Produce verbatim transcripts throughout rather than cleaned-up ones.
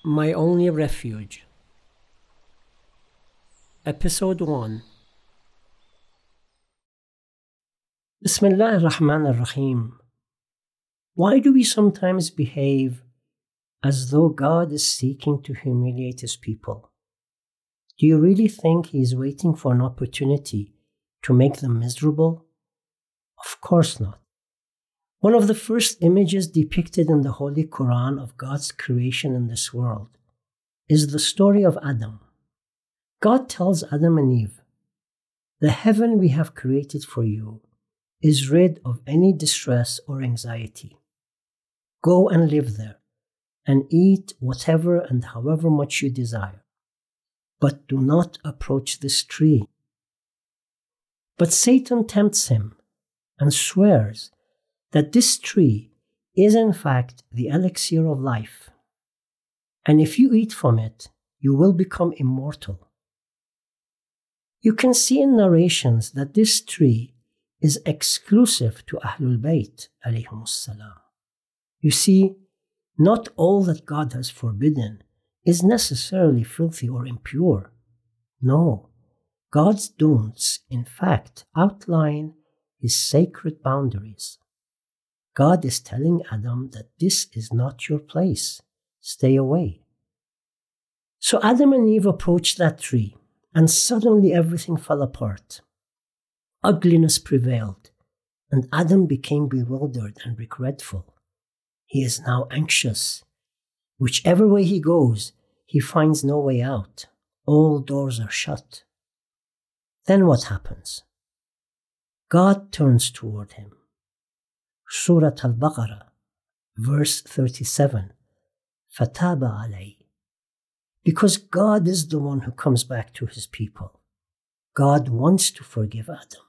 My Only Refuge. Episode one. Bismillah ar-Rahman ar-Rahim. Why do we sometimes behave as though God is seeking to humiliate His people? Do you really think He is waiting for an opportunity to make them miserable? Of course not. One of the first images depicted in the Holy Quran of God's creation in this world is the story of Adam. God tells Adam and Eve, "The heaven we have created for you is rid of any distress or anxiety. Go and live there, and eat whatever and however much you desire. But do not approach this tree." But Satan tempts him and swears that this tree is in fact the elixir of life, and if you eat from it, you will become immortal. You can see in narrations that this tree is exclusive to Ahlul Bayt alayhimus salam. You see, not all that God has forbidden is necessarily filthy or impure. No, God's don'ts in fact outline His sacred boundaries. God is telling Adam that this is not your place. Stay away. So Adam and Eve approached that tree, and suddenly everything fell apart. Ugliness prevailed, and Adam became bewildered and regretful. He is now anxious. Whichever way he goes, he finds no way out. All doors are shut. Then what happens? God turns toward him. Surah Al-Baqarah, verse thirty-seven. فَتَابَ عَلَيْهِ. Because God is the one who comes back to His people. God wants to forgive Adam.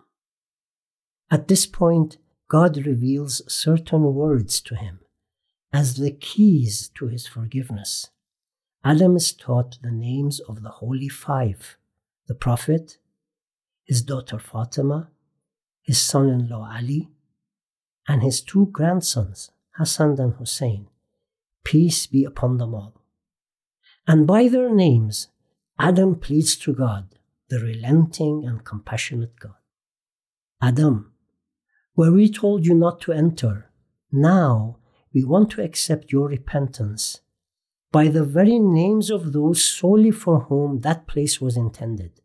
At this point, God reveals certain words to him as the keys to His forgiveness. Adam is taught the names of the Holy Five: the Prophet, his daughter Fatima, his son-in-law Ali, and his two grandsons, Hassan and Hussein, peace be upon them all. And by their names, Adam pleads to God, the relenting and compassionate God. Adam, where we told you not to enter, now we want to accept your repentance by the very names of those solely for whom that place was intended.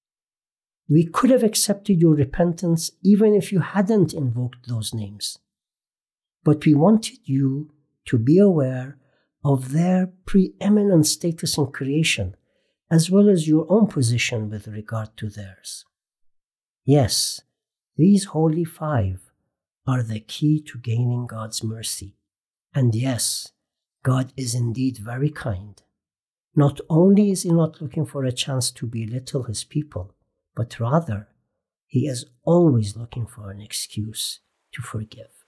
We could have accepted your repentance even if you hadn't invoked those names. But we wanted you to be aware of their preeminent status in creation, as well as your own position with regard to theirs. Yes, these Holy Five are the key to gaining God's mercy. And yes, God is indeed very kind. Not only is He not looking for a chance to belittle His people, but rather, He is always looking for an excuse to forgive.